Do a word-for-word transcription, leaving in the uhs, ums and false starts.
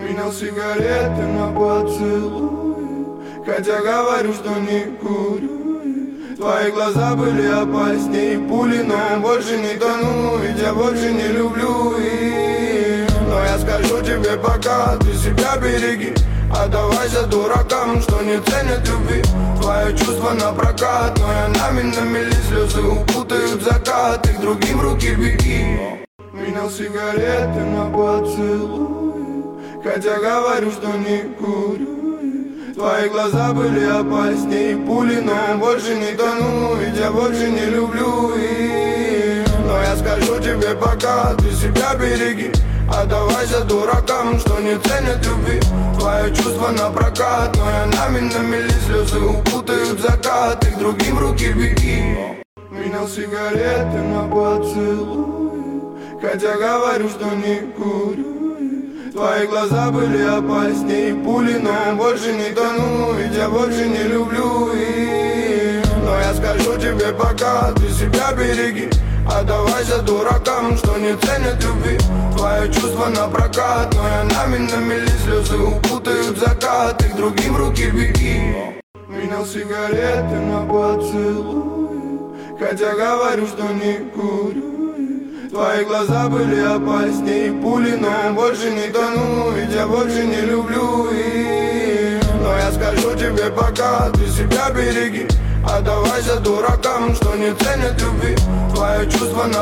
Менял сигареты на поцелуй, хотя говорю, что не курю. Твои глаза были опаснее пули, но больше не тону, ведь я больше не люблю их. Но я скажу тебе пока, ты себя береги. Отдавайся дуракам, что не ценят любви. Твое чувство на прокат, но я нами на мели слезы укутают закат. И к другим руки беги. Менял сигареты на поцелуй, хотя говорю, что не курю. Твои глаза были опаснее пули, но больше не тону, ведь я больше не люблю их. Но я скажу тебе пока, ты себя береги. Отдавайся дуракам, что не ценят любви. Твое чувство на прокат, но я нами на мели слезы укутают закат. И к другим руки беги. Менял сигареты на поцелуй, хотя говорю, что не курю. Твои глаза были опаснее пули, но больше не тону, ведь я больше не люблю их. Но я скажу тебе пока, ты себя береги. Отдавайся дуракам, что не ценят любви. Твое чувство на прокат, но я нами на мели слезы укутают закат. И к другим руки беги. Менял сигареты на поцелуй, хотя говорю, что не курю. Твои глаза были опаснее пули, но больше не тону, ведь я больше не люблю их. Но я скажу тебе пока, ты себя береги. Отдавайся дуракам, что не ценят любви. Твое чувство на